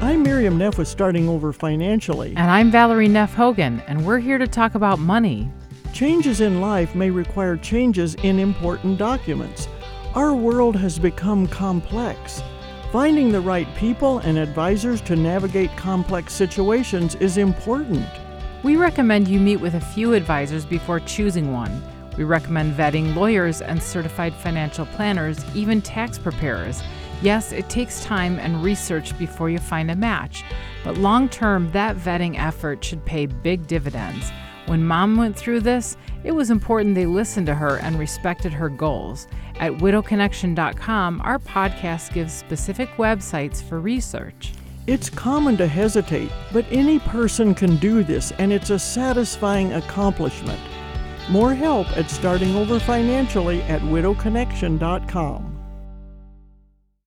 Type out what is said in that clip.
I'm Miriam Neff with Starting Over Financially. And I'm Valerie Neff Hogan, and we're here to talk about money. Changes in life may require changes in important documents. Our world has become complex. Finding the right people and advisors to navigate complex situations is important. We recommend you meet with a few advisors before choosing one. We recommend vetting lawyers and certified financial planners, even tax preparers. Yes, it takes time and research before you find a match, but long-term, that vetting effort should pay big dividends. When Mom went through this, it was important they listened to her and respected her goals. At widowconnection.com, our podcast gives specific websites for research. It's common to hesitate, but any person can do this, and it's a satisfying accomplishment. More help at Starting Over Financially at widowconnection.com.